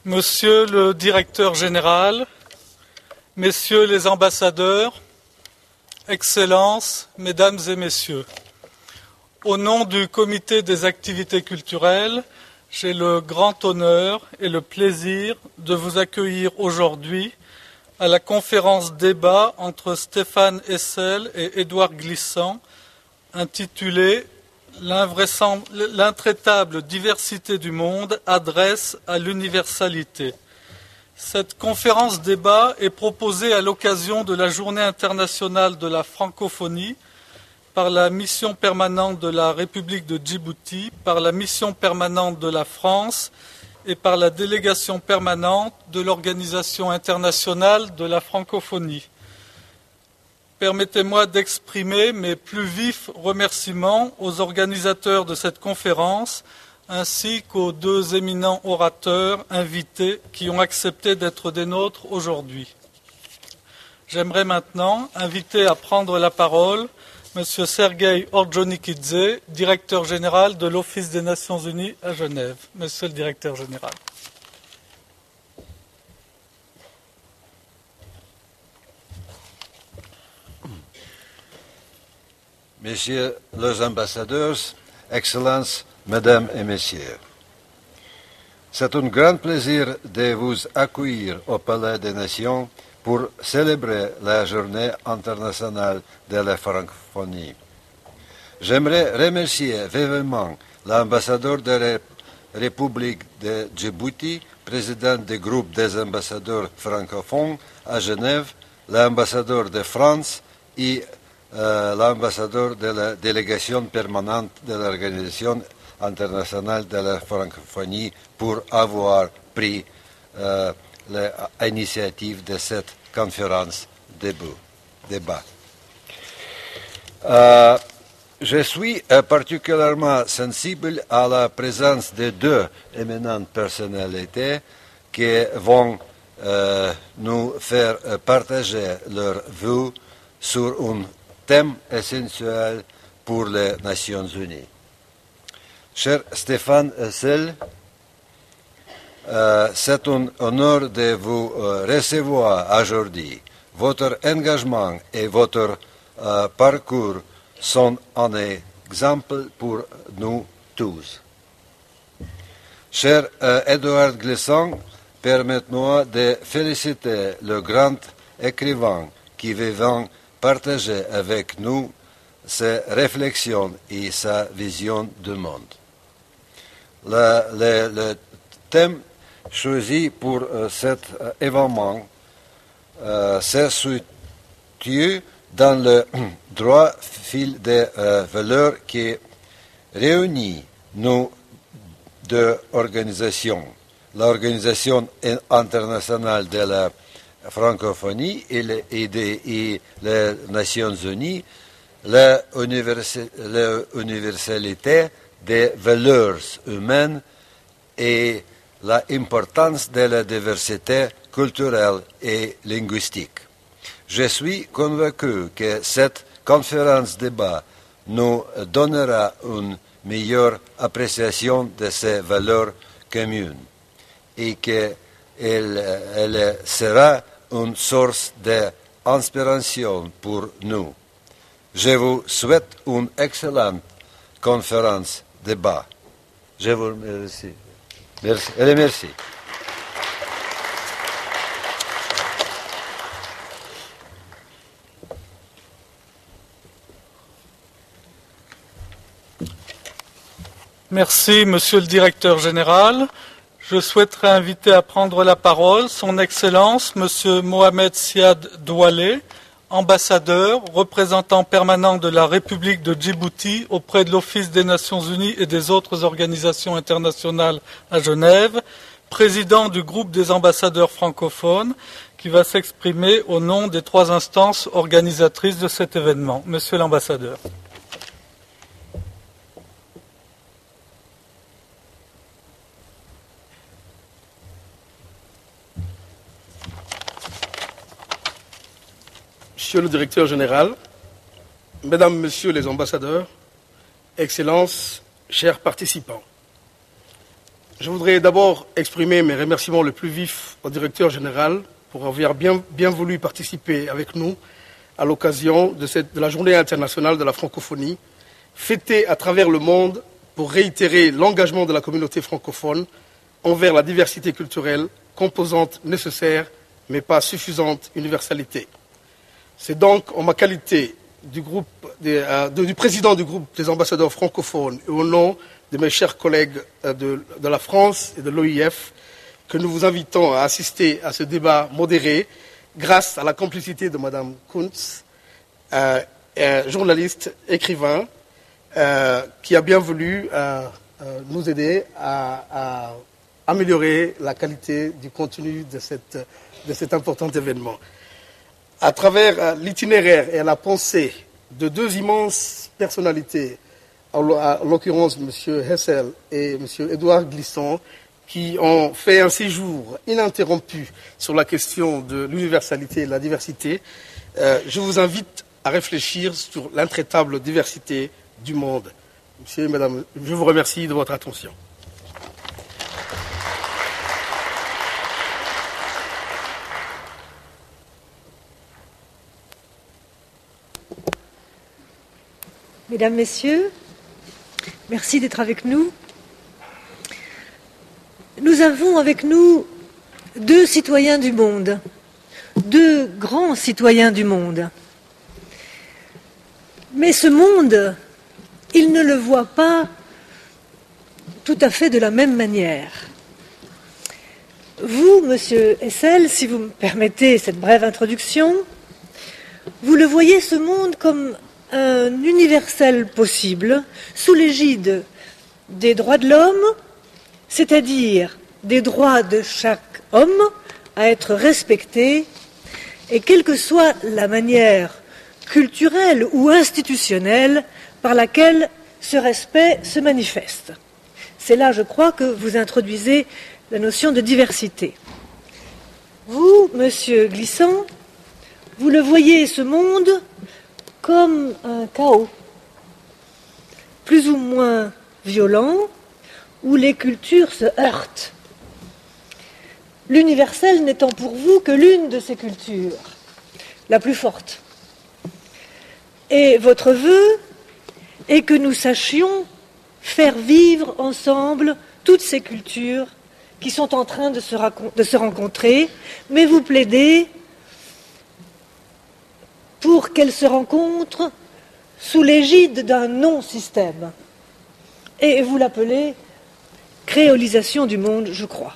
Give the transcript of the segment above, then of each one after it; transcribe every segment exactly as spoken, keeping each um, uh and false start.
Monsieur le directeur général, Messieurs les ambassadeurs, Excellences, Mesdames et Messieurs, au nom du Comité des activités culturelles, j'ai le grand honneur et le plaisir de vous accueillir aujourd'hui à la conférence débat entre Stéphane Hessel et Édouard Glissant, intitulée « L'intraitable diversité du monde adresse à l'universalité ». Cette conférence débat est proposée à l'occasion de la Journée internationale de la francophonie par la mission permanente de la République de Djibouti, par la mission permanente de la France et par la délégation permanente de l'Organisation internationale de la francophonie. Permettez-moi d'exprimer mes plus vifs remerciements aux organisateurs de cette conférence ainsi qu'aux deux éminents orateurs invités qui ont accepté d'être des nôtres aujourd'hui. J'aimerais maintenant inviter à prendre la parole M. Sergueï Ordzhonikidze, directeur général de l'Office des Nations Unies à Genève. Monsieur le directeur général. Messieurs les ambassadeurs, Excellences, Mesdames et Messieurs, c'est un grand plaisir de vous accueillir au Palais des Nations pour célébrer la Journée internationale de la francophonie. J'aimerais remercier vivement l'ambassadeur de la République de Djibouti, président du groupe des ambassadeurs francophones à Genève, l'ambassadeur de France et euh, l'ambassadeur de la délégation permanente de l'Organisation internationale de la francophonie pour avoir pris euh, l'initiative de cette conférence débat. Euh, je suis euh, particulièrement sensible à la présence de deux éminentes personnalités qui vont euh, nous faire partager leur vue sur un thème essentiel pour les Nations Unies. Cher Stéphane Hessel, euh, c'est un honneur de vous euh, recevoir aujourd'hui. Votre engagement et votre euh, parcours sont un exemple pour nous tous. Cher euh, Édouard Glissant, permettez-moi de féliciter le grand écrivain qui vient partager avec nous ses réflexions et sa vision du monde. Le, le, le thème choisi pour euh, cet euh, événement euh, se situe dans le droit fil des euh, valeurs qui réunit nos deux organisations, l'Organisation internationale de la francophonie et, le, et, de, et les Nations Unies, l'universalité des valeurs humaines et l'importance de la diversité culturelle et linguistique. Je suis convaincu que cette conférence débat nous donnera une meilleure appréciation de ces valeurs communes et qu'elle elle sera une source d'inspiration pour nous. Je vous souhaite une excellente conférence débat. Je vous remercie. Merci. Et merci. Merci, Monsieur le Directeur général. Je souhaiterais inviter à prendre la parole Son Excellence, Monsieur Mohamed Siad Douale, ambassadeur, représentant permanent de la République de Djibouti auprès de l'Office des Nations Unies et des autres organisations internationales à Genève, président du groupe des ambassadeurs francophones, qui va s'exprimer au nom des trois instances organisatrices de cet événement. Monsieur l'ambassadeur. Monsieur le directeur général, Mesdames, Messieurs les ambassadeurs, Excellences, chers participants, Je voudrais d'abord exprimer mes remerciements les plus vifs au directeur général pour avoir bien, bien voulu participer avec nous à l'occasion de, cette, de la Journée internationale de la francophonie, fêtée à travers le monde pour réitérer l'engagement de la communauté francophone envers la diversité culturelle, composante nécessaire mais pas suffisante universalité. C'est donc en ma qualité du, groupe des, euh, de, du président du groupe des ambassadeurs francophones et au nom de mes chers collègues euh, de, de la France et de l'O I F que nous vous invitons à assister à ce débat modéré grâce à la complicité de Madame Kuntz, euh, euh, journaliste, écrivain, euh, qui a bien voulu euh, euh, nous aider à, à améliorer la qualité du contenu de, cette, de cet important événement. À travers euh, l'itinéraire et la pensée de deux immenses personnalités, en l'occurrence M. Hessel et M. Édouard Glissant, qui ont fait un séjour ininterrompu sur la question de l'universalité et de la diversité, euh, je vous invite à réfléchir sur l'intraitable diversité du monde. Monsieur et Madame, je vous remercie de votre attention. Mesdames, Messieurs, merci d'être avec nous. Nous avons avec nous deux citoyens du monde, deux grands citoyens du monde. Mais ce monde, ils ne le voient pas tout à fait de la même manière. Vous, Monsieur Hessel, si vous me permettez cette brève introduction, vous le voyez ce monde comme un universel possible, sous l'égide des droits de l'homme, c'est-à-dire des droits de chaque homme à être respectés, et quelle que soit la manière culturelle ou institutionnelle par laquelle ce respect se manifeste. C'est là, je crois, que vous introduisez la notion de diversité. Vous, Monsieur Glissant, vous le voyez ce monde comme un chaos, plus ou moins violent, où les cultures se heurtent. L'universel n'étant pour vous que l'une de ces cultures, la plus forte. Et votre vœu est que nous sachions faire vivre ensemble toutes ces cultures qui sont en train de se, de se rencontrer, mais vous plaidez pour qu'elles se rencontrent sous l'égide d'un non-système. Et vous l'appelez créolisation du monde, je crois.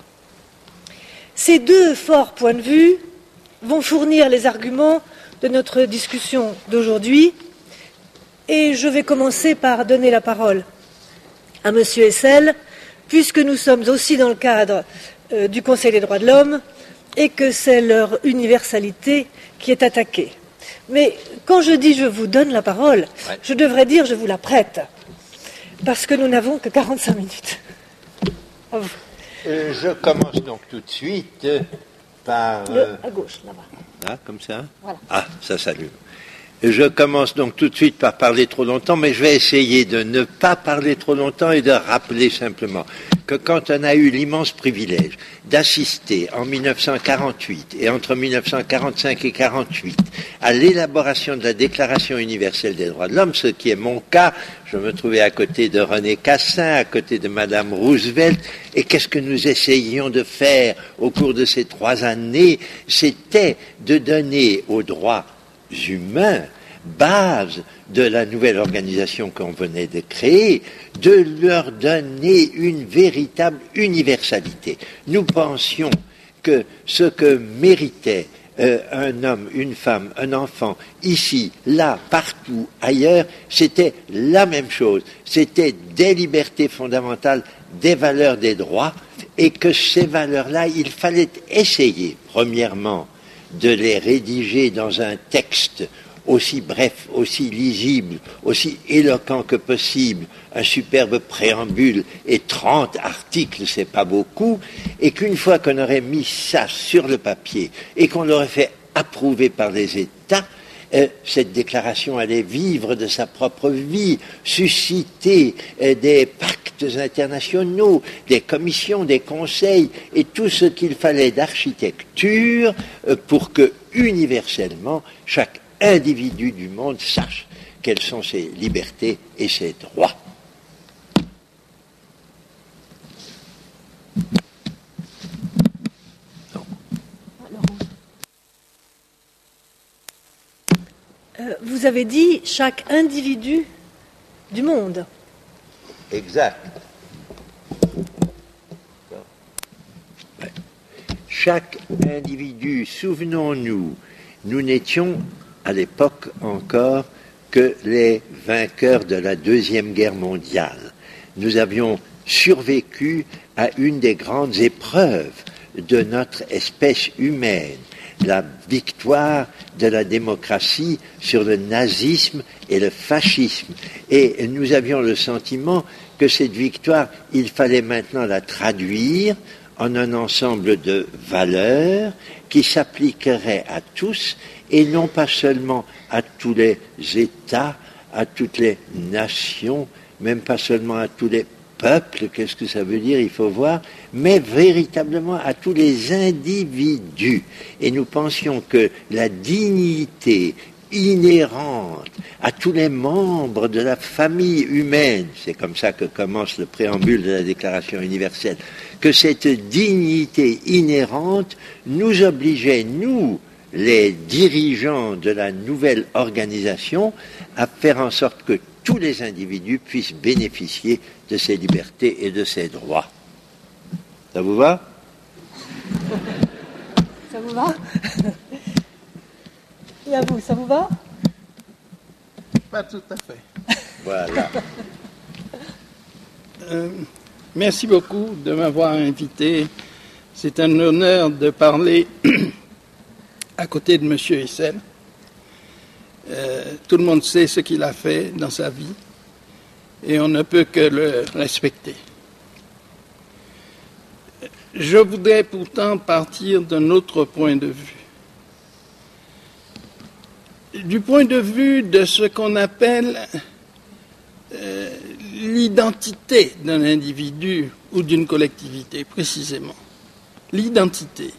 Ces deux forts points de vue vont fournir les arguments de notre discussion d'aujourd'hui, et je vais commencer par donner la parole à M. Hessel, puisque nous sommes aussi dans le cadre euh, du Conseil des droits de l'homme et que c'est leur universalité qui est attaquée. Mais quand je dis je vous donne la parole, ouais. je devrais dire je vous la prête, parce que nous n'avons que quarante-cinq minutes. À vous. Euh, je commence donc tout de suite par... Le, euh, à gauche, là-bas. Ah, comme ça voilà. Ah, ça s'allume. Je commence donc tout de suite par parler trop longtemps, mais je vais essayer de ne pas parler trop longtemps et de rappeler simplement que quand on a eu l'immense privilège d'assister en mille neuf cent quarante-huit et entre mille neuf cent quarante-cinq et quarante-huit à l'élaboration de la Déclaration universelle des droits de l'homme, ce qui est mon cas, je me trouvais à côté de René Cassin, à côté de Madame Roosevelt, et qu'est-ce que nous essayions de faire au cours de ces trois années? C'était de donner aux droits humains, base de la nouvelle organisation qu'on venait de créer, de leur donner une véritable universalité. Nous pensions que ce que méritait euh, un homme, une femme, un enfant, ici, là, partout, ailleurs, c'était la même chose. C'était des libertés fondamentales, des valeurs, des droits, et que ces valeurs-là, il fallait essayer, premièrement, de les rédiger dans un texte aussi bref, aussi lisible, aussi éloquent que possible, un superbe préambule et trente articles, c'est pas beaucoup, et qu'une fois qu'on aurait mis ça sur le papier et qu'on l'aurait fait approuver par les États, euh, cette déclaration allait vivre de sa propre vie, susciter euh, des pactes internationaux, des commissions, des conseils et tout ce qu'il fallait d'architecture euh, pour que, universellement, chaque individu du monde sache quelles sont ses libertés et ses droits. Euh, vous avez dit chaque individu du monde. Exact. Chaque individu, souvenons-nous, nous n'étions à l'époque encore que les vainqueurs de la Deuxième Guerre mondiale. Nous avions survécu à une des grandes épreuves de notre espèce humaine, la victoire de la démocratie sur le nazisme et le fascisme. Et nous avions le sentiment que cette victoire, il fallait maintenant la traduire en un ensemble de valeurs qui s'appliqueraient à tous et non pas seulement à tous les États, à toutes les nations, même pas seulement à tous les peuples, qu'est-ce que ça veut dire, il faut voir, mais véritablement à tous les individus. Et nous pensions que la dignité inhérente à tous les membres de la famille humaine, c'est comme ça que commence le préambule de la Déclaration universelle, que cette dignité inhérente nous obligeait, nous, les dirigeants de la nouvelle organisation, à faire en sorte que tous les individus puissent bénéficier de ces libertés et de ces droits. Ça vous va? Ça vous va? Et à vous, ça vous va? Pas tout à fait. Voilà. Euh, merci beaucoup de m'avoir invité. C'est un honneur de parler à côté de M. Hessel. Euh, tout le monde sait ce qu'il a fait dans sa vie et on ne peut que le respecter. Je voudrais pourtant partir d'un autre point de vue. Du point de vue de ce qu'on appelle euh, l'identité d'un individu ou d'une collectivité, précisément. L'identité.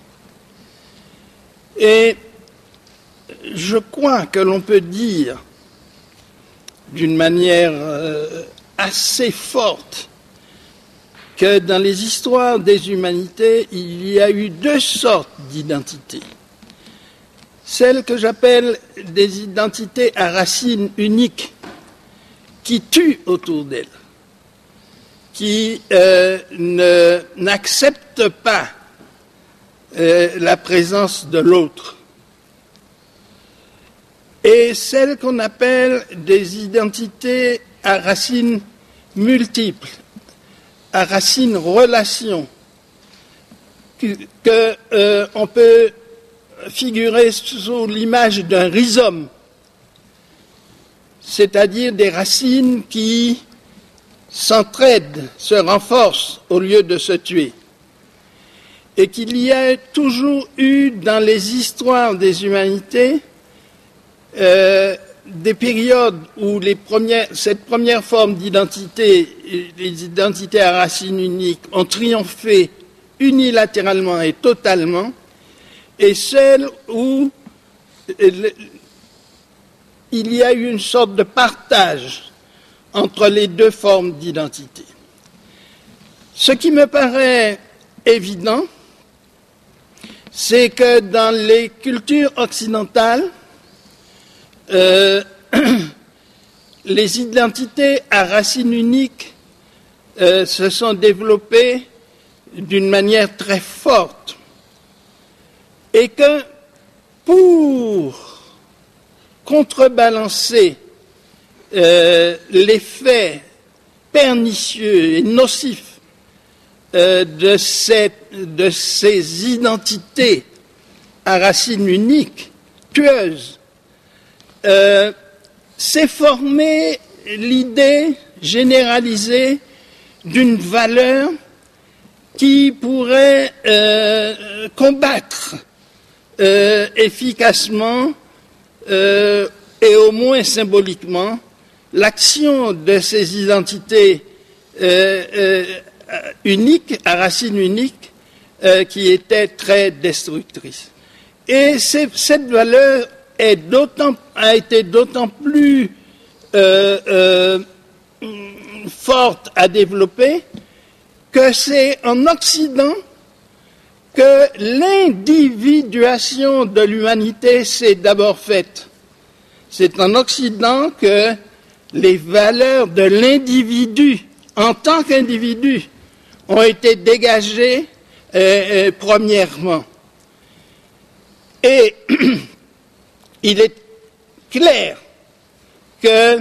Et je crois que l'on peut dire d'une manière euh, assez forte que dans les histoires des humanités, il y a eu deux sortes d'identités. Celles que j'appelle des identités à racines uniques, qui tuent autour d'elles, qui euh, ne, n'acceptent pas euh, la présence de l'autre. Et celles qu'on appelle des identités à racines multiples, à racines relations, que, que euh, on peut figurer sous l'image d'un rhizome, c'est-à-dire des racines qui s'entraident, se renforcent au lieu de se tuer. Et qu'il y a toujours eu dans les histoires des humanités Euh, des périodes où les premières, cette première forme d'identité, les identités à racines uniques, ont triomphé unilatéralement et totalement, et celles où euh, il y a eu une sorte de partage entre les deux formes d'identité. Ce qui me paraît évident, c'est que dans les cultures occidentales, Euh, les identités à racines uniques euh, se sont développées d'une manière très forte et que pour contrebalancer euh, l'effet pernicieux et nocif euh, de, cette, de ces identités à racines uniques, tueuses, Euh, s'est formée l'idée généralisée d'une valeur qui pourrait euh, combattre euh, efficacement euh, et au moins symboliquement, l'action de ces identités euh, euh, uniques, à racines uniques, euh, qui étaient très destructrices. Et cette valeur est d'autant, a été d'autant plus euh, euh, forte à développer que c'est en Occident que l'individuation de l'humanité s'est d'abord faite. C'est en Occident que les valeurs de l'individu, en tant qu'individu, ont été dégagées euh, euh, premièrement. Et il est clair que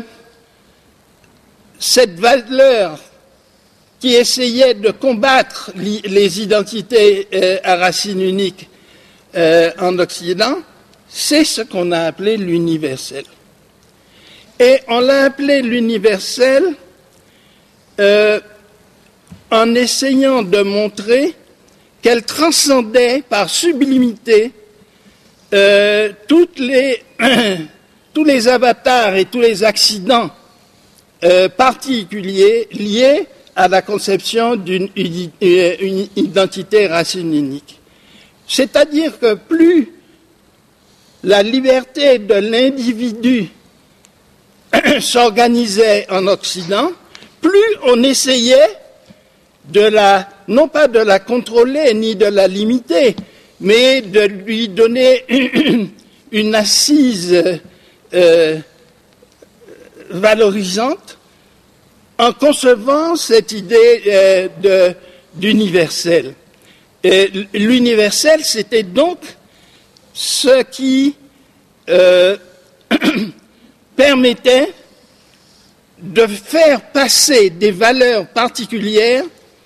cette valeur qui essayait de combattre les identités euh, à racines uniques euh, en Occident, c'est ce qu'on a appelé l'universel. Et on l'a appelé l'universel euh, en essayant de montrer qu'elle transcendait par sublimité euh, toutes les, tous les avatars et tous les accidents euh, particuliers liés à la conception d'une une identité racine unique. C'est-à-dire que plus la liberté de l'individu s'organisait en Occident, plus on essayait de la, non pas de la contrôler ni de la limiter, mais de lui donner une, une assise euh, valorisante en concevant cette idée euh, de, d'universel. Et l'universel, c'était donc ce qui euh, permettait de faire passer des valeurs particulières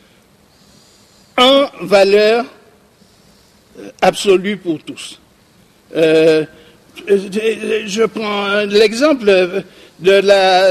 en valeurs absolues pour tous. Euh, je prends l'exemple de la...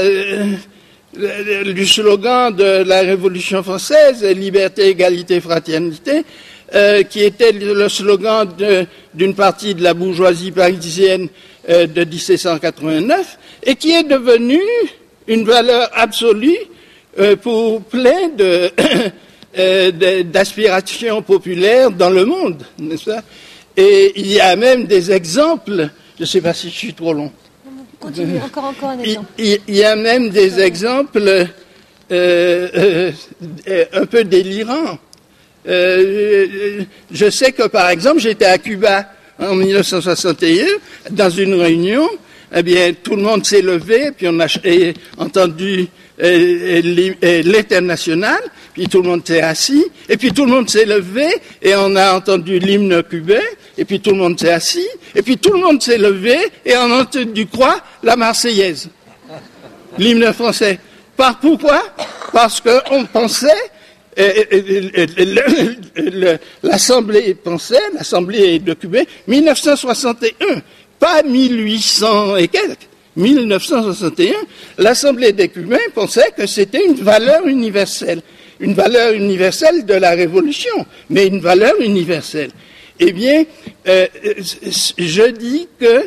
du slogan de la Révolution française, liberté, égalité, fraternité, euh, qui était le slogan de, d'une partie de la bourgeoisie parisienne euh, de dix-sept cent quatre-vingt-neuf, et qui est devenu une valeur absolue euh, pour plein de, euh, de, d'aspirations populaires dans le monde, n'est-ce pas? Et il y a même des exemples, je ne sais pas si je suis trop long. Continue, encore, encore un exemple. Il, il y a même des exemples euh, euh, un peu délirants. Euh, je sais que, par exemple, j'étais à Cuba en mille neuf cent soixante et un, dans une réunion, eh bien, tout le monde s'est levé, puis on a entendu euh, l'International, puis tout le monde s'est assis, et puis tout le monde s'est levé, et on a entendu l'hymne cubain, et puis tout le monde s'est assis, et puis tout le monde s'est levé, et on a entendu quoi? La Marseillaise, l'hymne français. Par, pourquoi? Parce qu'on pensait, euh, euh, euh, l'Assemblée pensait, l'Assemblée de Cuba, mille neuf cent soixante et un, pas mille huit cents et quelques, mille neuf cent soixante et un, l'Assemblée des Cubains pensait que c'était une valeur universelle, une valeur universelle de la Révolution, mais une valeur universelle. Eh bien, euh, je dis que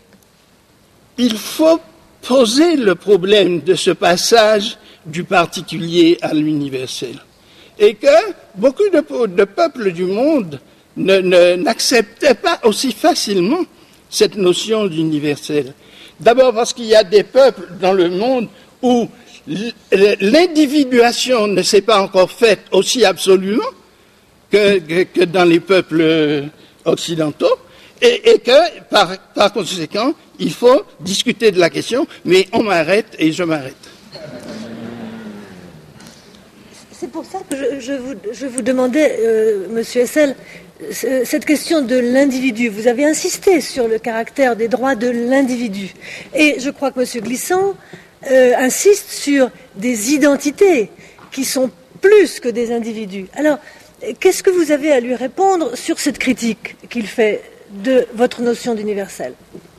il faut poser le problème de ce passage du particulier à l'universel. Et que beaucoup de, de peuples du monde ne, ne, n'acceptaient pas aussi facilement cette notion d'universel. D'abord parce qu'il y a des peuples dans le monde où l'individuation ne s'est pas encore faite aussi absolument que, que, que dans les peuples occidentaux, et, et que, par, par conséquent, il faut discuter de la question, mais on m'arrête et je m'arrête. C'est pour ça que je, je, vous, je vous demandais, euh, Monsieur Hessel, cette question de l'individu. Vous avez insisté sur le caractère des droits de l'individu. Et je crois que Monsieur Glissant euh, insiste sur des identités qui sont plus que des individus. Alors, qu'est-ce que vous avez à lui répondre sur cette critique qu'il fait de votre notion d'universel?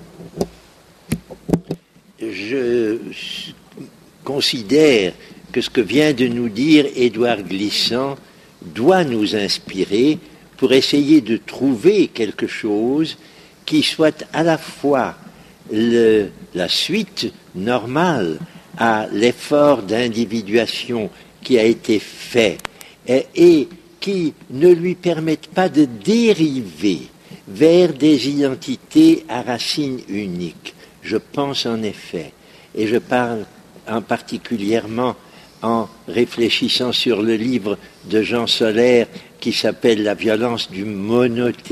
Je considère que ce que vient de nous dire Édouard Glissant doit nous inspirer pour essayer de trouver quelque chose qui soit à la fois le, la suite normale à l'effort d'individuation qui a été fait et, et qui ne lui permettent pas de dériver vers des identités à racines uniques. Je pense en effet, et je parle en particulièrement en réfléchissant sur le livre de Jean Solaire qui s'appelle « La violence du monothéisme »,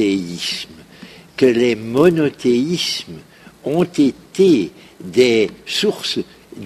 que les monothéismes ont été des sources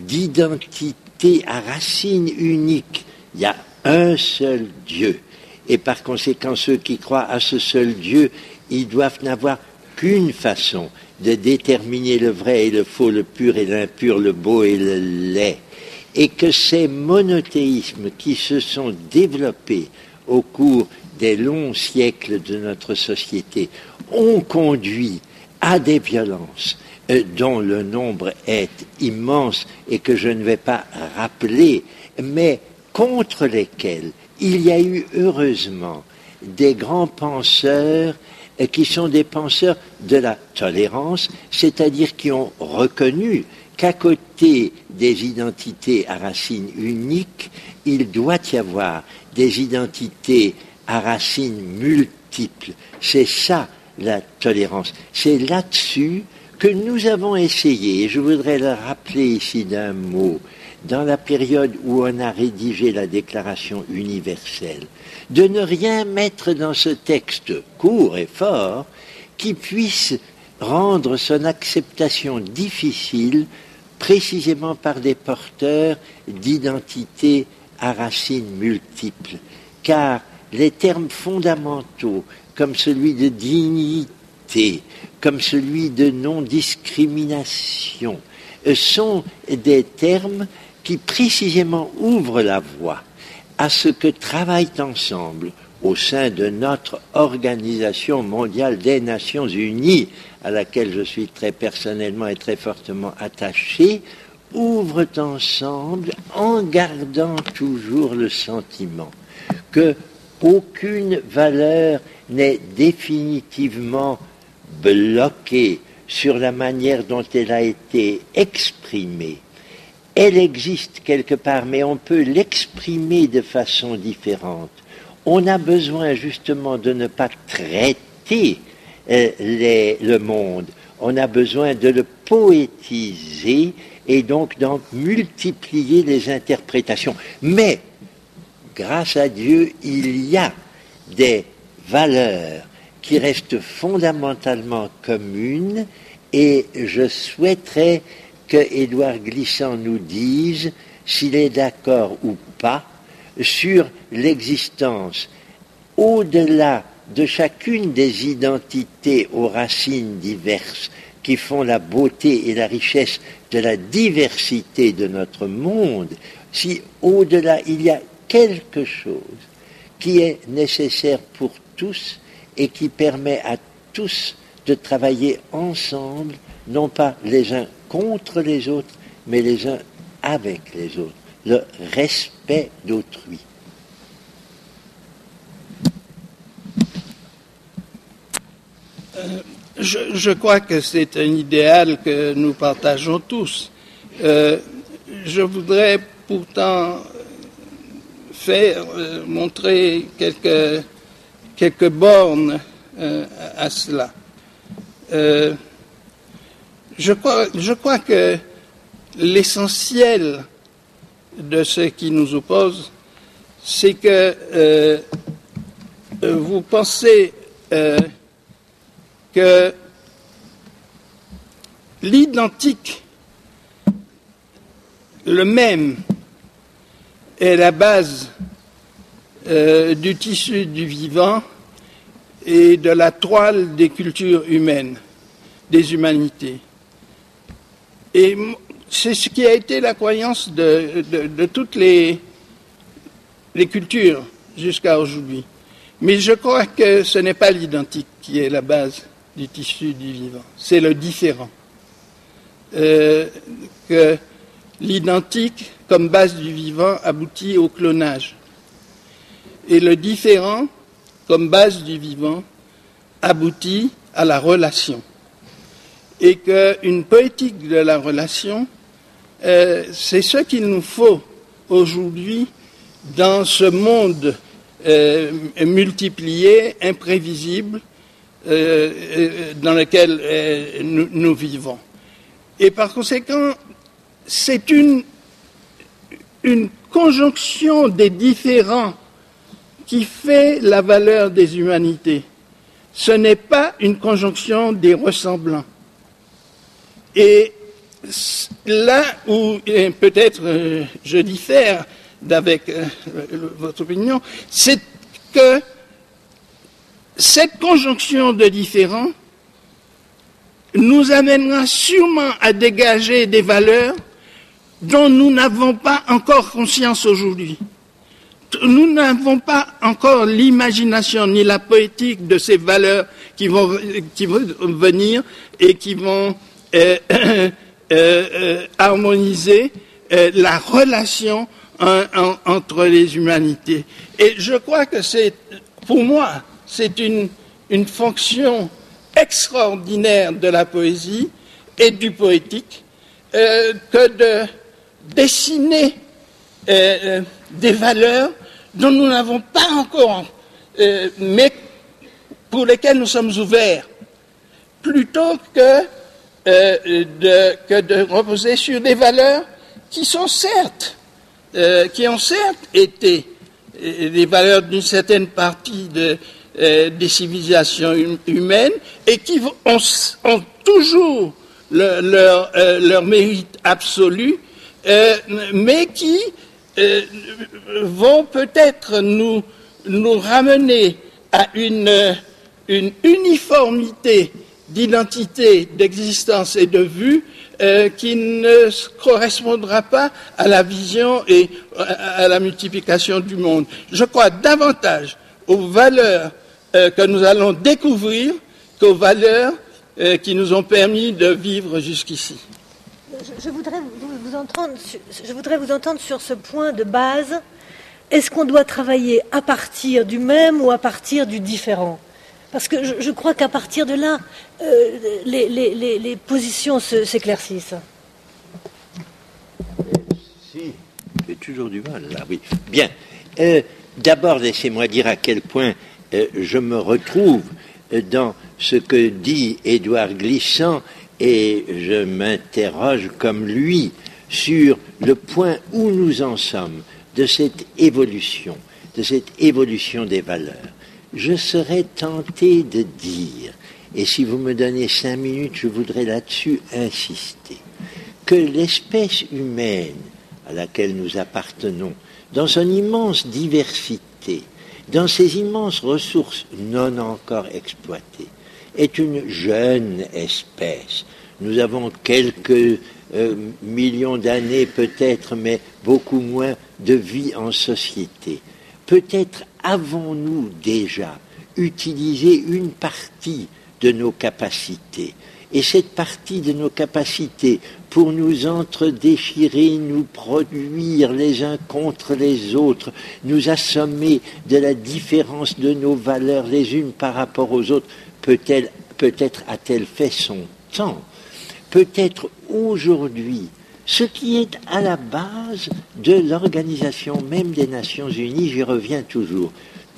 d'identité à racines uniques. Il y a un seul Dieu. Et par conséquent, ceux qui croient à ce seul Dieu, ils doivent n'avoir qu'une façon de déterminer le vrai et le faux, le pur et l'impur, le beau et le laid. Et que ces monothéismes qui se sont développés au cours des longs siècles de notre société ont conduit à des violences euh, dont le nombre est immense et que je ne vais pas rappeler, mais contre lesquels il y a eu heureusement des grands penseurs euh, qui sont des penseurs de la tolérance, c'est-à-dire qui ont reconnu qu'à côté des identités à racines uniques, il doit y avoir des identités à racines multiples. C'est ça la tolérance. C'est là-dessus que nous avons essayé, et je voudrais le rappeler ici d'un mot, dans la période où on a rédigé la Déclaration universelle, de ne rien mettre dans ce texte court et fort qui puisse rendre son acceptation difficile précisément par des porteurs d'identités à racines multiples. Car les termes fondamentaux, comme celui de dignité, comme celui de non-discrimination, sont des termes qui précisément ouvrent la voie à ce que travaillent ensemble au sein de notre Organisation mondiale des Nations Unies, à laquelle je suis très personnellement et très fortement attaché, ouvrent ensemble en gardant toujours le sentiment que aucune valeur n'est définitivement bloquée sur la manière dont elle a été exprimée. Elle existe quelque part, mais on peut l'exprimer de façon différente. On a besoin justement de ne pas traiter euh, les, le monde. On a besoin de le poétiser et donc d'en multiplier les interprétations. Mais, grâce à Dieu, il y a des valeurs qui restent fondamentalement communes et je souhaiterais que Édouard Glissant nous dise s'il est d'accord ou pas sur l'existence, au-delà de chacune des identités aux racines diverses qui font la beauté et la richesse de la diversité de notre monde, si au-delà il y a quelque chose qui est nécessaire pour tous et qui permet à tous de travailler ensemble, non pas les uns contre les autres, mais les uns avec les autres. Le respect d'autrui. Euh, je, je crois que c'est un idéal que nous partageons tous. Euh, je voudrais pourtant faire, euh, montrer quelques, quelques bornes euh, à, à cela. Euh, je crois, je crois que l'essentiel de ce qui nous oppose, c'est que euh, vous pensez euh, que l'identique, le même, est la base euh, du tissu du vivant et de la toile des cultures humaines, des humanités. Et c'est ce qui a été la croyance de, de, de toutes les, les cultures jusqu'à aujourd'hui. Mais je crois que ce n'est pas l'identique qui est la base du tissu du vivant, c'est le différent. Euh, que l'identique, comme base du vivant, aboutit au clonage. Et le différent, comme base du vivant, aboutit à la relation. et qu'une poétique de la relation, euh, c'est ce qu'il nous faut aujourd'hui dans ce monde euh, multiplié, imprévisible, euh, euh, dans lequel euh, nous, nous vivons. Et par conséquent, c'est une, une conjonction des différents qui fait la valeur des humanités. Ce n'est pas une conjonction des ressemblants. Et là où peut-être euh, je diffère d'avec euh, votre opinion, c'est que cette conjonction de différents nous amènera sûrement à dégager des valeurs dont nous n'avons pas encore conscience aujourd'hui. Nous n'avons pas encore l'imagination ni la poétique de ces valeurs qui vont, qui vont venir et qui vont euh, euh, euh, harmoniser euh, la relation en, en, entre les humanités. Et je crois que c'est, pour moi, c'est une, une fonction extraordinaire de la poésie et du poétique euh, que de dessiner euh, des valeurs dont nous n'avons pas encore, euh, mais pour lesquelles nous sommes ouverts, plutôt que, euh, de, que de reposer sur des valeurs qui sont certes, euh, qui ont certes été euh, les valeurs d'une certaine partie de, euh, des civilisations hum, humaines et qui ont, ont toujours le, leur, euh, leur mérite absolu, euh, mais qui Euh, vont peut-être nous, nous ramener à une, une uniformité d'identité, d'existence et de vue euh, qui ne correspondra pas à la vision et à, à la multiplication du monde. Je crois davantage aux valeurs euh, que nous allons découvrir qu'aux valeurs euh, qui nous ont permis de vivre jusqu'ici. Je, je, voudrais vous, vous entendre, je voudrais vous entendre sur ce point de base. Est-ce qu'on doit travailler à partir du même ou à partir du différent? Parce que je, je crois qu'à partir de là, euh, les, les, les, les positions se, s'éclaircissent. Si, j'ai toujours du mal là, oui. Bien. Euh, d'abord, laissez-moi dire à quel point euh, je me retrouve dans ce que dit Édouard Glissant. Et je m'interroge comme lui sur le point où nous en sommes de cette évolution, de cette évolution des valeurs. Je serais tenté de dire, et si vous me donnez cinq minutes, je voudrais là-dessus insister, que l'espèce humaine à laquelle nous appartenons, dans son immense diversité, dans ses immenses ressources non encore exploitées, est une jeune espèce. Nous avons quelques euh, millions d'années peut-être, mais beaucoup moins de vie en société. Peut-être avons-nous déjà utilisé une partie de nos capacités. Et cette partie de nos capacités, pour nous entre-déchirer, nous produire les uns contre les autres, nous assommer de la différence de nos valeurs les unes par rapport aux autres, peut-elle, peut-être a-t-elle fait son temps. Peut-être aujourd'hui, ce qui est à la base de l'organisation même des Nations Unies, j'y reviens toujours,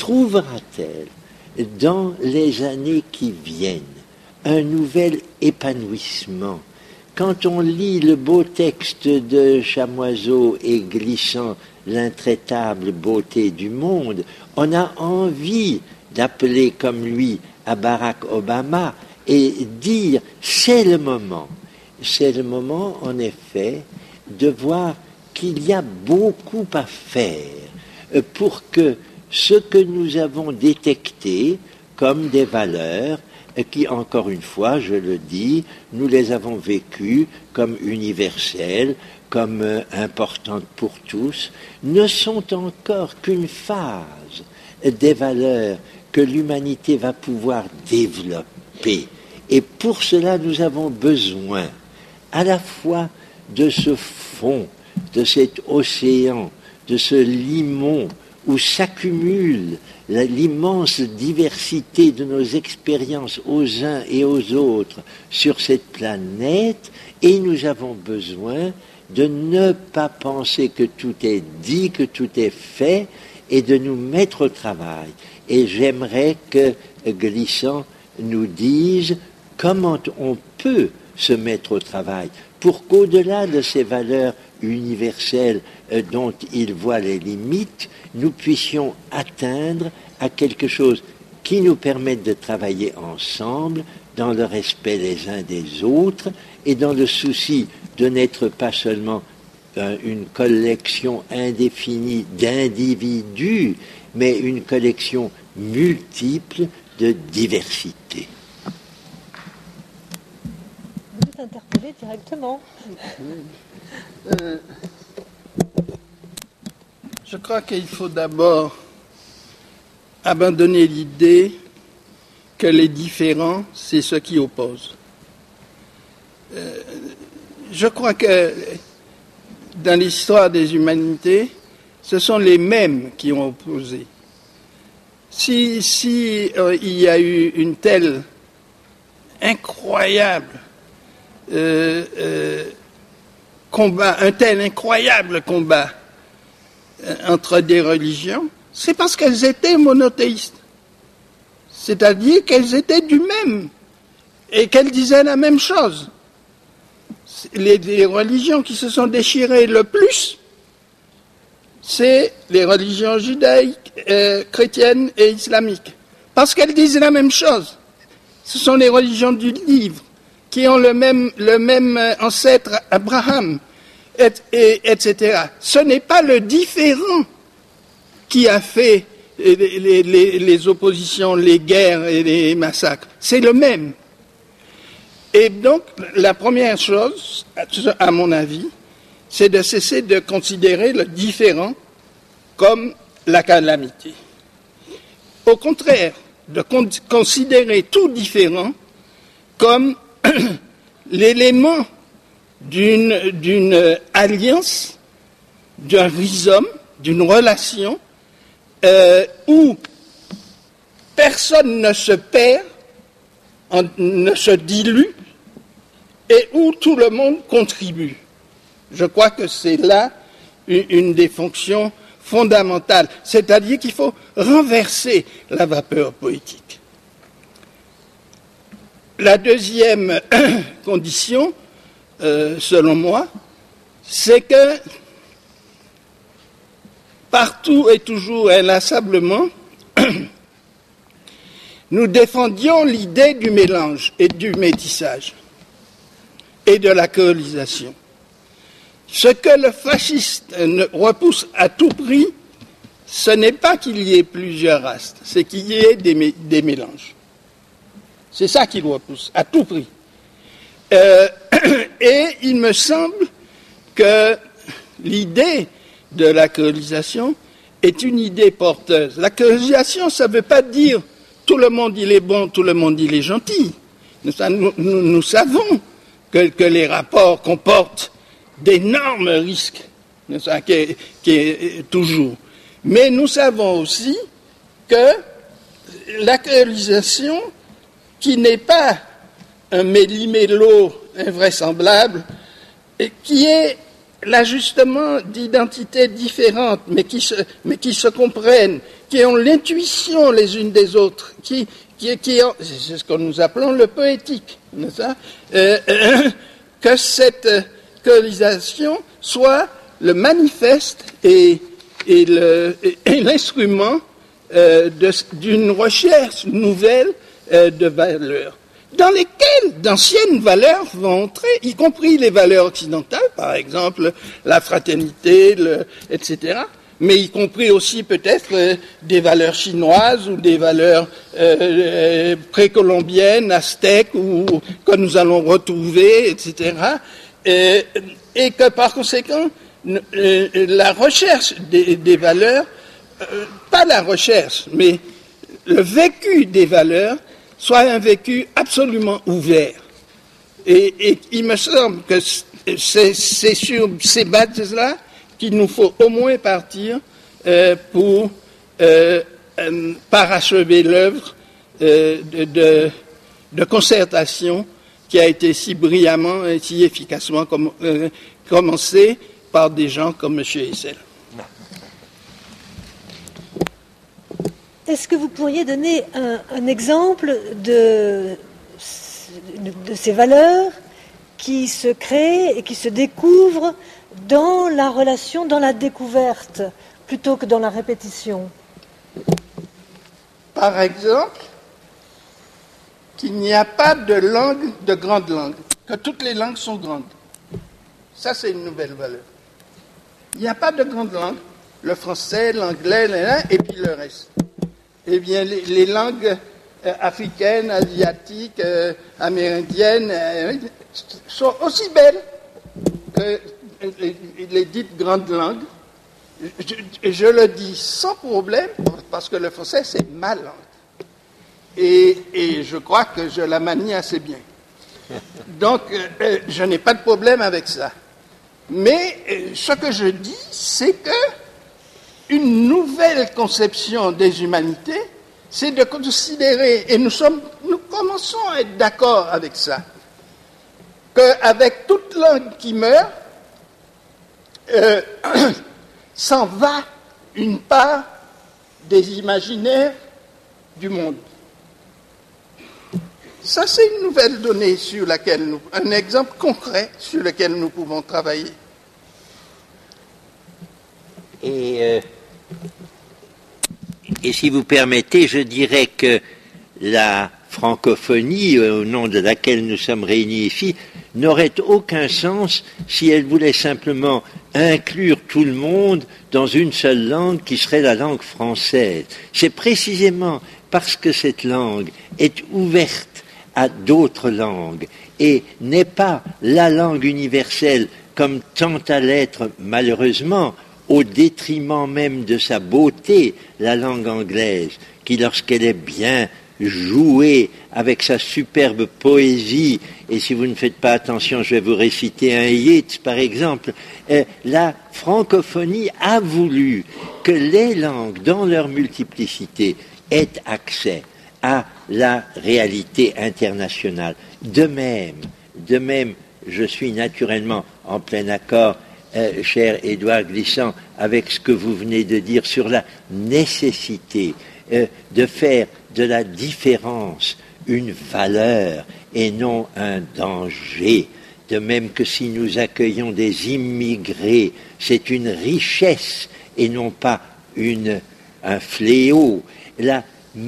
trouvera-t-elle dans les années qui viennent un nouvel épanouissement? Quand on lit le beau texte de Chamoiseau et Glissant, l'intraitable beauté du monde, on a envie d'appeler comme lui à Barack Obama et dire c'est le moment. C'est le moment, en effet, de voir qu'il y a beaucoup à faire pour que ce que nous avons détecté comme des valeurs, qui, encore une fois, je le dis, nous les avons vécues comme universelles, comme euh, importantes pour tous, ne sont encore qu'une phase des valeurs que l'humanité va pouvoir développer. Et pour cela, nous avons besoin à la fois de ce fond, de cet océan, de ce limon où s'accumule l'immense diversité de nos expériences aux uns et aux autres sur cette planète, et nous avons besoin de ne pas penser que tout est dit, que tout est fait, et de nous mettre au travail. Et j'aimerais que Glissant nous dise comment on peut se mettre au travail, pour qu'au-delà de ces valeurs universelles euh, dont il voit les limites, nous puissions atteindre à quelque chose qui nous permette de travailler ensemble dans le respect les uns des autres et dans le souci de n'être pas seulement euh, une collection indéfinie d'individus, mais une collection multiple de diversité. Vous êtes interpellé directement. Euh, je crois qu'il faut d'abord abandonner l'idée que les différents, c'est ce qui oppose. Euh, je crois que dans l'histoire des humanités, ce sont les mêmes qui ont opposé. Si, si euh, il y a eu une telle incroyable euh, euh, combat, un tel incroyable combat euh, entre des religions, c'est parce qu'elles étaient monothéistes. C'est-à-dire qu'elles étaient du même et qu'elles disaient la même chose. Les, les religions qui se sont déchirées le plus, c'est les religions judaïques, euh, chrétiennes et islamiques. Parce qu'elles disent la même chose. Ce sont les religions du livre qui ont le même, le même ancêtre Abraham, et, et, et cetera. Ce n'est pas le différent qui a fait les, les, les, les oppositions, les guerres et les massacres. C'est le même. Et donc, la première chose, à mon avis, c'est de cesser de considérer le différent comme la calamité. Au contraire, de con- considérer tout différent comme l'élément d'une, d'une alliance, d'un rhizome, d'une relation euh, où personne ne se perd, en, ne se dilue, et où tout le monde contribue. Je crois que c'est là une, une des fonctions fondamentales, c'est-à-dire qu'il faut renverser la vapeur poétique. La deuxième condition, euh, selon moi, c'est que partout et toujours inlassablement, nous défendions l'idée du mélange et du métissage et de la colonisation. Ce que le fasciste repousse à tout prix, ce n'est pas qu'il y ait plusieurs races, c'est qu'il y ait des, mé- des mélanges. C'est ça qu'il repousse, à tout prix. Euh, et il me semble que l'idée de la colonisation est une idée porteuse. La colonisation, ça ne veut pas dire tout le monde il est bon, tout le monde il est gentil. Nous, nous, nous savons que, que les rapports comportent d'énormes risques, qui est, qui est toujours. Mais nous savons aussi que la colonisation, qui n'est pas un méli-mélo invraisemblable, et qui est l'ajustement d'identités différentes, mais qui se, mais qui se comprennent, qui ont l'intuition les unes des autres, qui, qui, qui ont, c'est ce que nous appelons le poétique, n'est-ce pas, euh, euh, que cette colonisation soit le manifeste et, et, le, et l'instrument euh, de, d'une recherche nouvelle euh, de valeurs, dans lesquelles d'anciennes valeurs vont entrer, y compris les valeurs occidentales, par exemple la fraternité, le, et cetera, mais y compris aussi peut-être euh, des valeurs chinoises ou des valeurs euh, euh, précolombiennes, aztèques, ou que nous allons retrouver, et cetera, et, et que par conséquent, euh, la recherche des, des valeurs, euh, pas la recherche, mais le vécu des valeurs, soit un vécu absolument ouvert. Et, et il me semble que c'est, c'est sur ces bases-là qu'il nous faut au moins partir euh, pour euh, euh, parachever l'œuvre euh, de, de, de concertation qui a été si brillamment et si efficacement com euh, commencée par des gens comme M. Hessel. Est-ce que vous pourriez donner un, un exemple de, de ces valeurs qui se créent et qui se découvrent dans la relation, dans la découverte, plutôt que dans la répétition? Par exemple, qu'il n'y a pas de langue, de grande langue, que toutes les langues sont grandes. Ça, c'est une nouvelle valeur. Il n'y a pas de grande langue, le français, l'anglais, et puis le reste. Eh bien, les, les langues euh, africaines, asiatiques, euh, amérindiennes euh, sont aussi belles que les, les dites grandes langues. Je, je le dis sans problème, parce que le français, c'est ma langue. Et, et je crois que je la manie assez bien. Donc, euh, je n'ai pas de problème avec ça. Mais euh, ce que je dis, c'est que une nouvelle conception des humanités, c'est de considérer, et nous, sommes, nous commençons à être d'accord avec ça, qu'avec toute langue qui meurt, euh, s'en va une part des imaginaires du monde. Ça, c'est une nouvelle donnée sur laquelle nous, un exemple concret sur lequel nous pouvons travailler. Et, euh, et si vous permettez, je dirais que la francophonie, au nom de laquelle nous sommes réunis ici, n'aurait aucun sens si elle voulait simplement inclure tout le monde dans une seule langue qui serait la langue française. C'est précisément parce que cette langue est ouverte à d'autres langues et n'est pas la langue universelle comme tend à l'être malheureusement au détriment même de sa beauté, la langue anglaise, qui lorsqu'elle est bien jouée avec sa superbe poésie, et si vous ne faites pas attention, je vais vous réciter un Yeats par exemple, euh, la francophonie a voulu que les langues, dans leur multiplicité, aient accès à la réalité internationale. De même, de même, je suis naturellement en plein accord, euh, cher Édouard Glissant, avec ce que vous venez de dire sur la nécessité euh, de faire de la différence une valeur et non un danger. De même que si nous accueillons des immigrés, c'est une richesse et non pas une, un fléau. La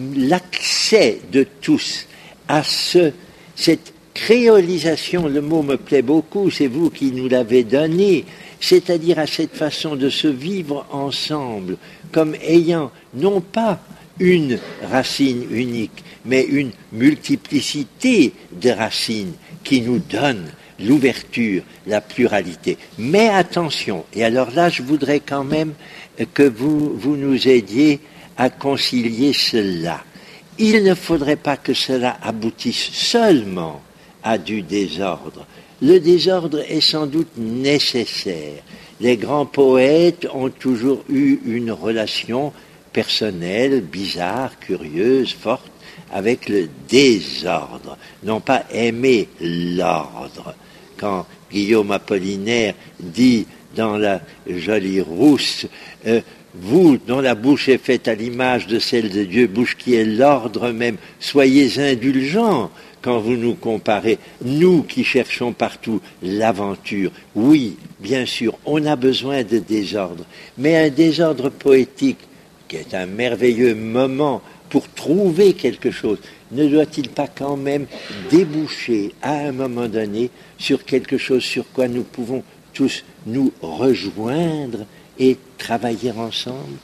L'accès de tous à ce, cette créolisation, le mot me plaît beaucoup, c'est vous qui nous l'avez donné, c'est-à-dire à cette façon de se vivre ensemble, comme ayant non pas une racine unique, mais une multiplicité de racines qui nous donne l'ouverture, la pluralité. Mais attention, et alors là je voudrais quand même que vous, vous nous aidiez à concilier cela. Il ne faudrait pas que cela aboutisse seulement à du désordre. Le désordre est sans doute nécessaire. Les grands poètes ont toujours eu une relation personnelle, bizarre, curieuse, forte, avec le désordre, n'ont pas aimé l'ordre. Quand Guillaume Apollinaire dit dans la Jolie Rousse euh, vous, dont la bouche est faite à l'image de celle de Dieu, bouche qui est l'ordre même, soyez indulgents quand vous nous comparez, nous qui cherchons partout l'aventure. Oui, bien sûr, on a besoin de désordre, mais un désordre poétique, qui est un merveilleux moment pour trouver quelque chose, ne doit-il pas quand même déboucher à un moment donné sur quelque chose sur quoi nous pouvons tous nous rejoindre et travailler ensemble?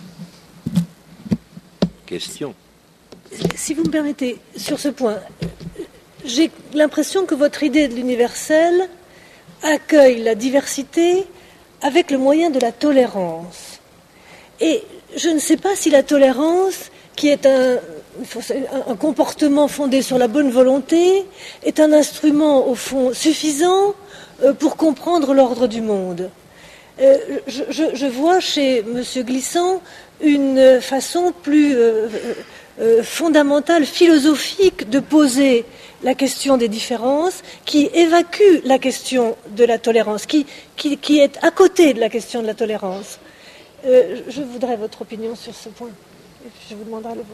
Question. Si vous me permettez, sur ce point, j'ai l'impression que votre idée de l'universel accueille la diversité avec le moyen de la tolérance. Et je ne sais pas si la tolérance, qui est un, un comportement fondé sur la bonne volonté, est un instrument, au fond, suffisant pour comprendre l'ordre du monde. Euh, je, je, je vois chez M. Glissant une façon plus euh, euh, fondamentale, philosophique de poser la question des différences, qui évacue la question de la tolérance, qui, qui, qui est à côté de la question de la tolérance. Euh, je voudrais votre opinion sur ce point. Je vous demanderai le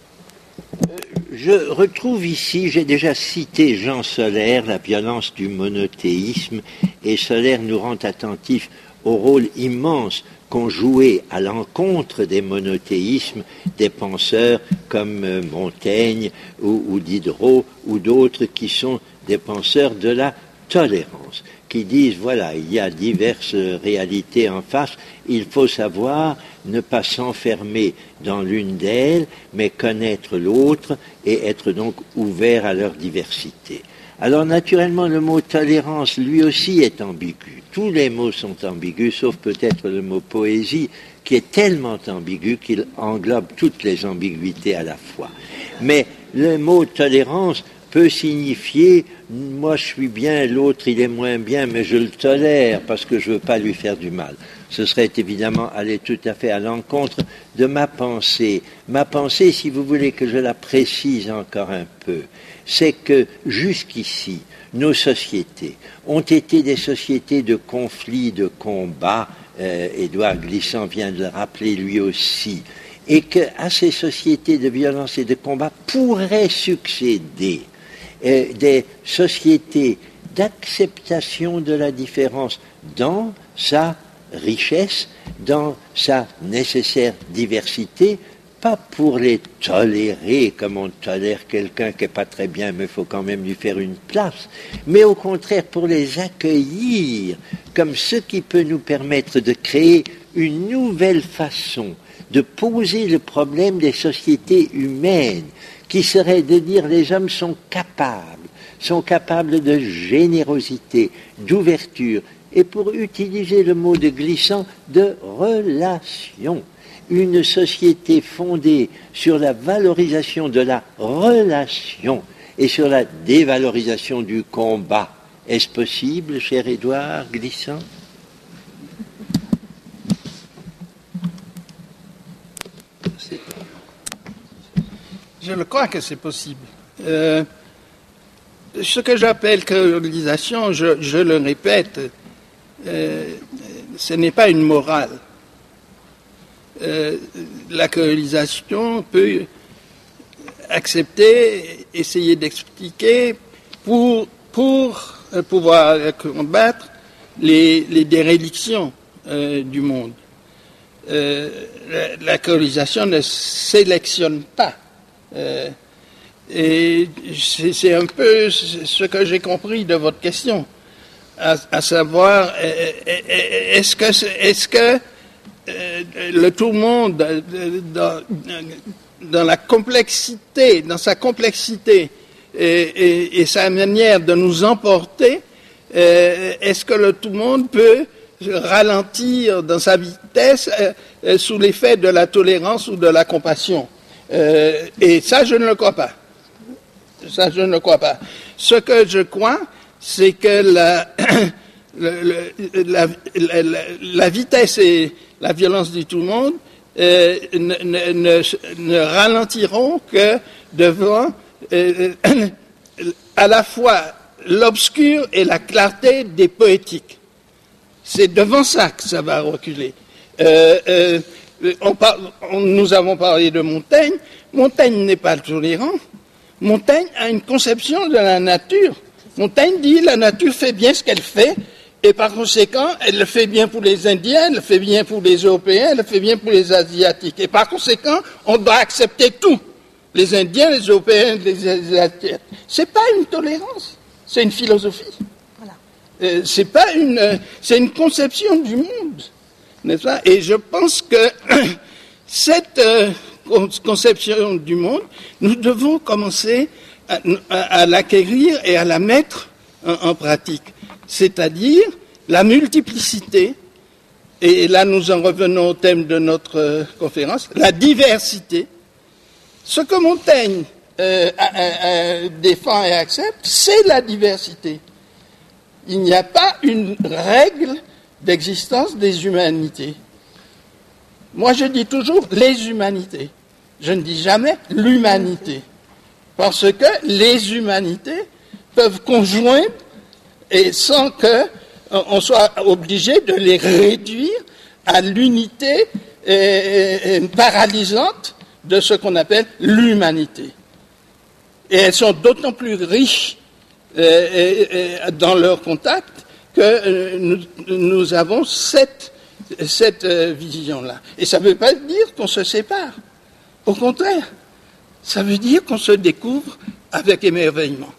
vôtre. Je retrouve ici, j'ai déjà cité Jean Solaire, la violence du monothéisme, et Solaire nous rend attentifs au rôle immense qu'ont joué à l'encontre des monothéismes des penseurs comme Montaigne ou, ou Diderot ou d'autres qui sont des penseurs de la tolérance, qui disent voilà, il y a diverses réalités en face, il faut savoir ne pas s'enfermer dans l'une d'elles, mais connaître l'autre et être donc ouvert à leur diversité. Alors naturellement, le mot tolérance, lui aussi, est ambigu. Tous les mots sont ambigus, sauf peut-être le mot poésie, qui est tellement ambigu qu'il englobe toutes les ambiguïtés à la fois. Mais le mot tolérance peut signifier « moi je suis bien, l'autre il est moins bien, mais je le tolère parce que je ne veux pas lui faire du mal ». Ce serait évidemment aller tout à fait à l'encontre de ma pensée. Ma pensée, si vous voulez que je la précise encore un peu, c'est que jusqu'ici, nos sociétés ont été des sociétés de conflits, de combats, euh, Édouard Glissant vient de le rappeler lui aussi, et qu'à ces sociétés de violence et de combat pourraient succéder euh, des sociétés d'acceptation de la différence dans sa richesse, dans sa nécessaire diversité, pas pour les tolérer comme on tolère quelqu'un qui n'est pas très bien, mais il faut quand même lui faire une place, mais au contraire pour les accueillir comme ce qui peut nous permettre de créer une nouvelle façon de poser le problème des sociétés humaines, qui serait de dire les hommes sont capables, sont capables de générosité, d'ouverture, et pour utiliser le mot de Glissant, de relation. Une société fondée sur la valorisation de la relation et sur la dévalorisation du combat. Est-ce possible, cher Édouard Glissant ? Je le crois que c'est possible. Euh, ce que j'appelle colonisation, je, je le répète, euh, ce n'est pas une morale. Euh, la colonisation peut accepter, essayer d'expliquer pour, pour pouvoir combattre les, les dérélictions euh, du monde. Euh, la, la colonisation ne sélectionne pas. Euh, et c'est, c'est un peu ce que j'ai compris de votre question, à, à savoir, est-ce que, est-ce que le tout le monde, dans, dans la complexité, dans sa complexité et, et, et sa manière de nous emporter, est-ce que le tout le monde peut ralentir dans sa vitesse sous l'effet de la tolérance ou de la compassion? Euh, et ça, je ne le crois pas. Ça, je ne le crois pas. Ce que je crois, c'est que la, le, le, la, la, la, la vitesse et la violence de tout le monde euh, ne, ne, ne, ne ralentiront que devant euh, à la fois l'obscur et la clarté des poétiques. C'est devant ça que ça va reculer. Euh, euh, On parle, on, nous avons parlé de Montaigne. Montaigne n'est pas tolérant. Montaigne a une conception de la nature. Montaigne dit la nature fait bien ce qu'elle fait, et par conséquent, elle le fait bien pour les Indiens, elle le fait bien pour les Européens, elle le fait bien pour les Asiatiques. Et par conséquent, on doit accepter tout. Les Indiens, les Européens, les Asiatiques. C'est pas une tolérance, c'est une philosophie. Voilà. Euh, c'est pas une, euh, c'est une conception du monde. N'est-ce pas? Et je pense que cette euh, conception du monde, nous devons commencer à, à, à l'acquérir et à la mettre en, en pratique. C'est-à-dire la multiplicité, et là nous en revenons au thème de notre euh, conférence, la diversité. Ce que Montaigne euh, a, a, a, défend et accepte, c'est la diversité. Il n'y a pas une règle d'existence des humanités. Moi, je dis toujours les humanités. Je ne dis jamais l'humanité. Parce que les humanités peuvent conjoindre et sans qu'on soit obligé de les réduire à l'unité euh, paralysante de ce qu'on appelle l'humanité. Et elles sont d'autant plus riches euh, euh, dans leur contact que euh, nous, nous avons cette, cette euh, vision-là. Et ça ne veut pas dire qu'on se sépare. Au contraire, ça veut dire qu'on se découvre avec émerveillement.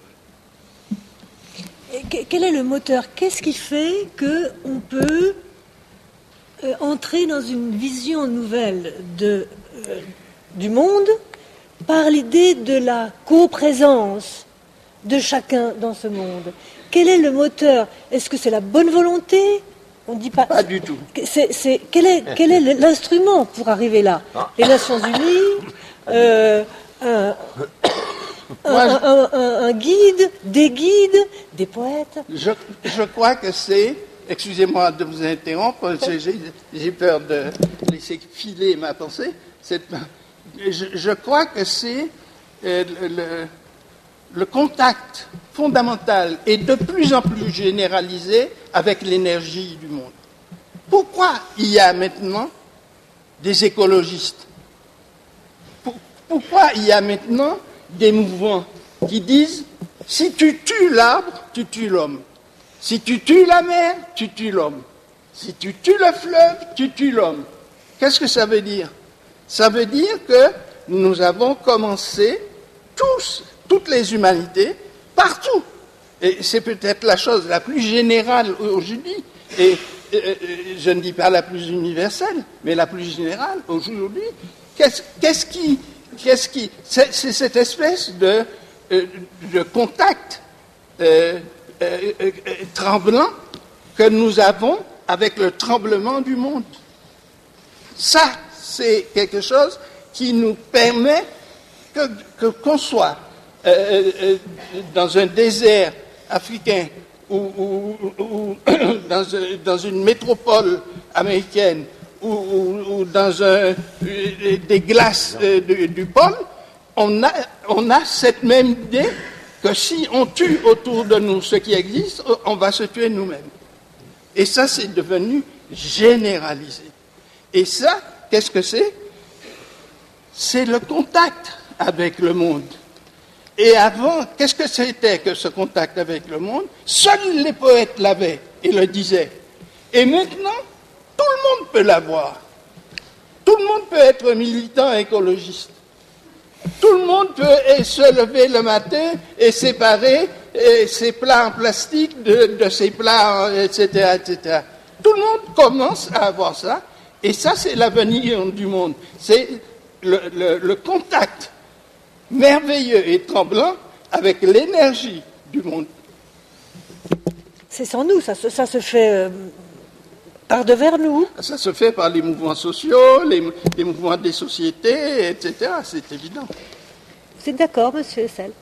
Et quel est le moteur? Qu'est-ce qui fait qu'on peut euh, entrer dans une vision nouvelle de, euh, du monde par l'idée de la coprésence de chacun dans ce monde? Quel est le moteur? Est-ce que c'est la bonne volonté? On dit pas. Pas du tout. C'est, c'est, quel est, quel est l'instrument pour arriver là? Les Nations Unies, euh, un, un, un, un, un guide, des guides, des poètes. Je, je crois que c'est, excusez-moi de vous interrompre, j'ai, j'ai peur de laisser filer ma pensée. C'est, je, je crois que c'est euh, le, le contact fondamental et de plus en plus généralisé avec l'énergie du monde. Pourquoi il y a maintenant des écologistes? Pourquoi il y a maintenant des mouvements qui disent « si tu tues l'arbre, tu tues l'homme. Si tu tues la mer, tu tues l'homme. Si tu tues le fleuve, tu tues l'homme. » Qu'est-ce que ça veut dire? Ça veut dire que nous avons commencé, tous, toutes les humanités, partout. Et c'est peut-être la chose la plus générale aujourd'hui, et euh, je ne dis pas la plus universelle, mais la plus générale aujourd'hui. Qu'est-ce, qu'est-ce qui... Qu'est-ce qui c'est, c'est cette espèce de, euh, de contact euh, euh, euh, tremblant que nous avons avec le tremblement du monde. Ça, c'est quelque chose qui nous permet que, que, qu'on soit euh, euh, dans un désert africain ou, ou, ou dans, dans une métropole américaine, Ou, ou, ou dans un, des glaces euh, du, du pôle, on a, on a cette même idée que si on tue autour de nous ce qui existe, on va se tuer nous-mêmes. Et ça, c'est devenu généralisé. Et ça, qu'est-ce que c'est? C'est le contact avec le monde. Et avant, qu'est-ce que c'était que ce contact avec le monde? Seuls les poètes l'avaient et le disaient. Et maintenant, tout le monde peut l'avoir. Tout le monde peut être militant écologiste. Tout le monde peut se lever le matin et séparer et ses plats en plastique de, de ses plats, et cetera, et cetera. Tout le monde commence à avoir ça. Et ça, c'est l'avenir du monde. C'est le, le, le contact merveilleux et tremblant avec l'énergie du monde. C'est sans nous, ça, ça se fait... Euh... Par devers nous? Ça se fait par les mouvements sociaux, les, les mouvements des sociétés, et cetera. C'est évident. Vous êtes d'accord, monsieur Hessel?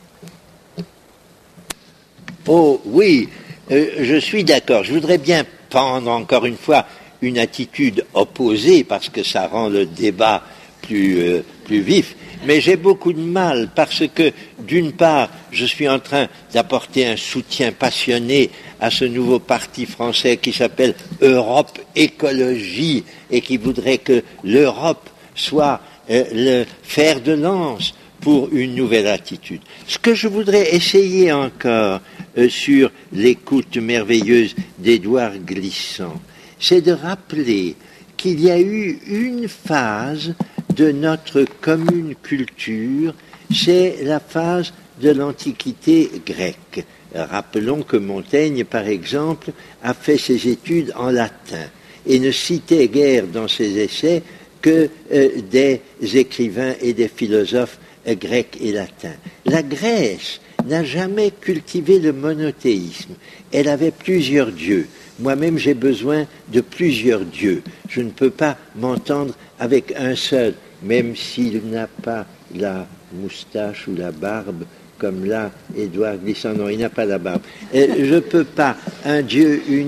Oh oui, euh, je suis d'accord. Je voudrais bien prendre encore une fois une attitude opposée parce que ça rend le débat plus, euh, plus vif. Mais j'ai beaucoup de mal parce que, d'une part, je suis en train d'apporter un soutien passionné à ce nouveau parti français qui s'appelle Europe Écologie et qui voudrait que l'Europe soit euh, le fer de lance pour une nouvelle attitude. Ce que je voudrais essayer encore euh, sur l'écoute merveilleuse d'Édouard Glissant, c'est de rappeler qu'il y a eu une phase de notre commune culture, c'est la phase de l'Antiquité grecque. Rappelons que Montaigne, par exemple, a fait ses études en latin et ne citait guère dans ses essais que euh, des écrivains et des philosophes euh, grecs et latins. La Grèce n'a jamais cultivé le monothéisme. Elle avait plusieurs dieux. Moi-même, j'ai besoin de plusieurs dieux. Je ne peux pas m'entendre avec un seul, même s'il n'a pas la moustache ou la barbe, comme là, Édouard Glissant. Non, il n'a pas la barbe. Euh, je ne peux pas, un Dieu unique,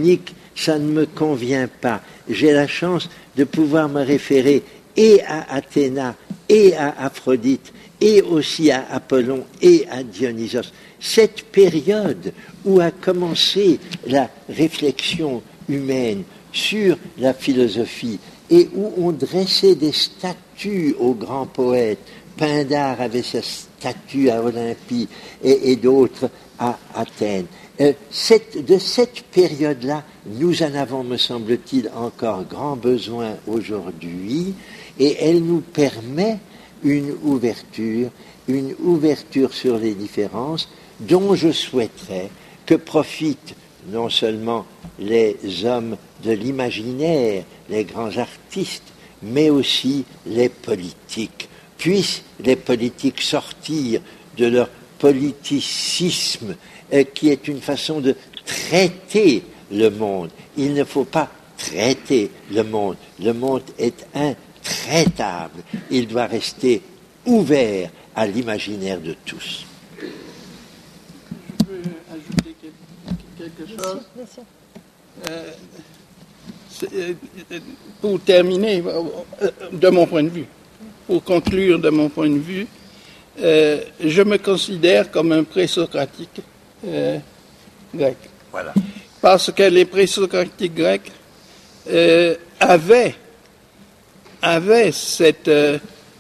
ça ne me convient pas. J'ai la chance de pouvoir me référer et à Athéna, et à Aphrodite, et aussi à Apollon, et à Dionysos. Cette période où a commencé la réflexion humaine sur la philosophie, et où on dressait des statues aux grands poètes. Pindare avait sa statue à Olympie, et, et d'autres à Athènes. Euh, cette, de cette période-là, nous en avons, me semble-t-il, encore grand besoin aujourd'hui, et elle nous permet une ouverture, une ouverture sur les différences, dont je souhaiterais que profitent non seulement les hommes de l'imaginaire, les grands artistes, mais aussi les politiques. Puissent les politiques sortir de leur politicisme, euh, qui est une façon de traiter le monde. Il ne faut pas traiter le monde. Le monde est intraitable. Il doit rester ouvert à l'imaginaire de tous. Je peux ajouter quelque chose. Bien sûr, bien sûr. Euh, c'est, euh, pour terminer, euh, de mon point de vue, pour conclure de mon point de vue, euh, je me considère comme un présocratique euh, grec. Voilà. Parce que les présocratiques grecs euh, avaient, avaient cette, euh,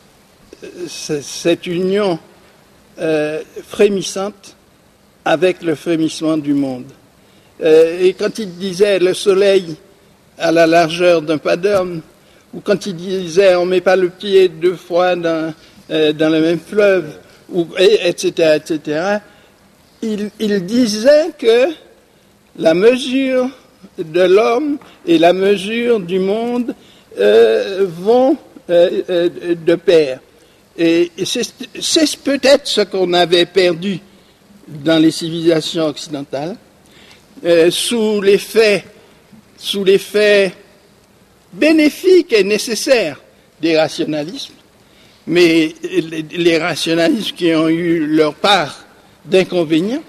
cette union euh, frémissante avec le frémissement du monde. Euh, et quand il disait le soleil à la largeur d'un pas d'homme, ou quand il disait on ne met pas le pied deux fois dans, euh, dans le même fleuve, ou, et, etc., et cetera, il, il disait que la mesure de l'homme et la mesure du monde euh, vont euh, euh, de pair. Et, et c'est, c'est peut-être ce qu'on avait perdu dans les civilisations occidentales, euh, sous l'effet, sous l'effet bénéfique et nécessaire des rationalismes, mais les, les rationalismes qui ont eu leur part d'inconvénients.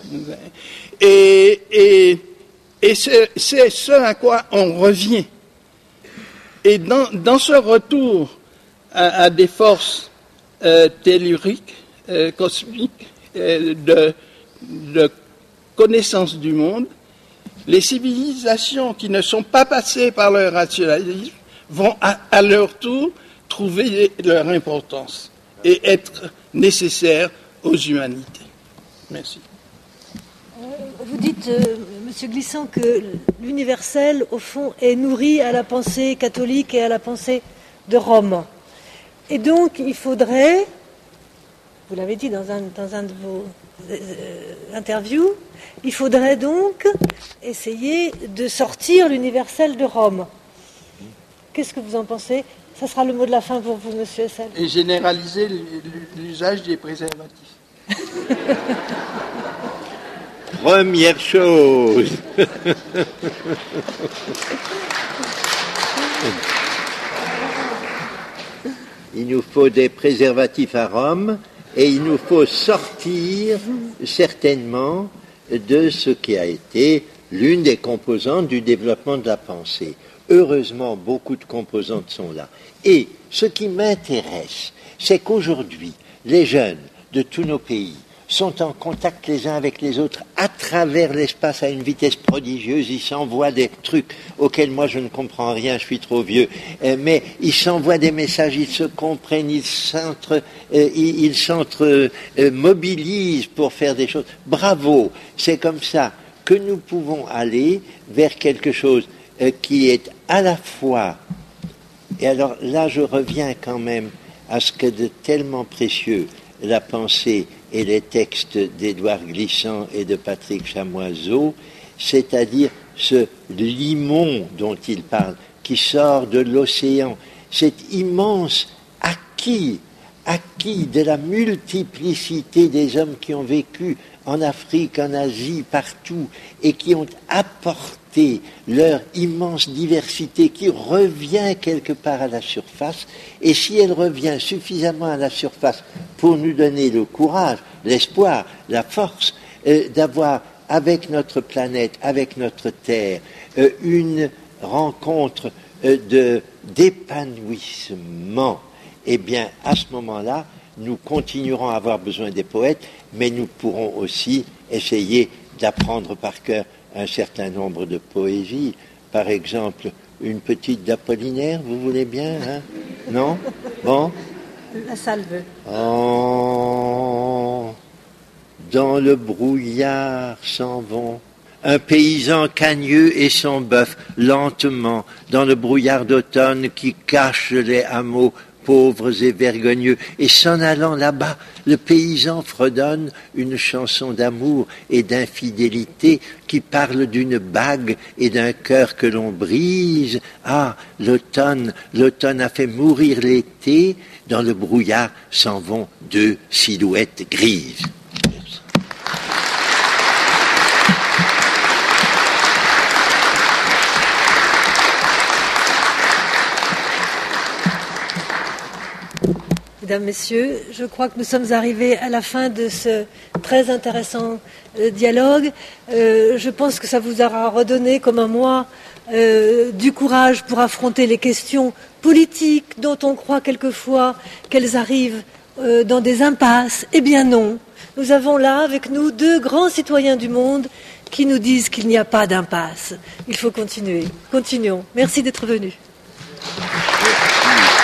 Et, et, et c'est, c'est ce à quoi on revient. Et dans, dans ce retour à, à des forces euh, telluriques, euh, cosmiques, euh, de, de connaissance du monde, les civilisations qui ne sont pas passées par le rationalisme vont à, à leur tour trouver leur importance et être nécessaires aux humanités. Merci. Vous dites, euh, Monsieur Glissant, que l'universel, au fond, est nourri à la pensée catholique et à la pensée de Rome. Et donc, il faudrait, vous l'avez dit dans un, dans un de vos euh, interviews, il faudrait donc essayer de sortir l'universel de Rome. Qu'est-ce que vous en pensez? Ça sera le mot de la fin pour vous, Monsieur Essel. Et généraliser l'usage des préservatifs. Première chose. Il nous faut des préservatifs à Rome et il nous faut sortir certainement de ce qui a été l'une des composantes du développement de la pensée. Heureusement, beaucoup de composantes sont là. Et ce qui m'intéresse, c'est qu'aujourd'hui, les jeunes de tous nos pays sont en contact les uns avec les autres à travers l'espace à une vitesse prodigieuse. Ils s'envoient des trucs auxquels moi je ne comprends rien, je suis trop vieux, euh, mais ils s'envoient des messages, ils se comprennent, ils s'entre, euh, ils, ils s'entre euh, mobilisent pour faire des choses. Bravo, c'est comme ça que nous pouvons aller vers quelque chose euh, qui est à la fois, et alors là je reviens quand même à ce que de tellement précieux, la pensée et les textes d'Édouard Glissant et de Patrick Chamoiseau, c'est-à-dire ce limon dont il parle, qui sort de l'océan, cet immense acquis, acquis de la multiplicité des hommes qui ont vécu en Afrique, en Asie, partout, et qui ont apporté leur immense diversité qui revient quelque part à la surface, et si elle revient suffisamment à la surface pour nous donner le courage, l'espoir, la force euh, d'avoir avec notre planète, avec notre Terre, euh, une rencontre euh, de, d'épanouissement, eh bien, à ce moment-là, nous continuerons à avoir besoin des poètes, mais nous pourrons aussi essayer d'apprendre par cœur un certain nombre de poésies. Par exemple, une petite d'Apollinaire, vous voulez bien, hein? Non? Bon? La salle veut. Oh, dans le brouillard s'en vont un paysan cagneux et son bœuf, lentement, dans le brouillard d'automne qui cache les hameaux pauvres et vergogneux. Et s'en allant là-bas, le paysan fredonne une chanson d'amour et d'infidélité qui parle d'une bague et d'un cœur que l'on brise. Ah, l'automne, l'automne a fait mourir l'été, dans le brouillard s'en vont deux silhouettes grises. Mesdames, Messieurs, je crois que nous sommes arrivés à la fin de ce très intéressant euh, dialogue. Euh, je pense que ça vous aura redonné, comme à moi, euh, du courage pour affronter les questions politiques dont on croit quelquefois qu'elles arrivent euh, dans des impasses. Eh bien non, nous avons là avec nous deux grands citoyens du monde qui nous disent qu'il n'y a pas d'impasse. Il faut continuer. Continuons. Merci d'être venus. Merci.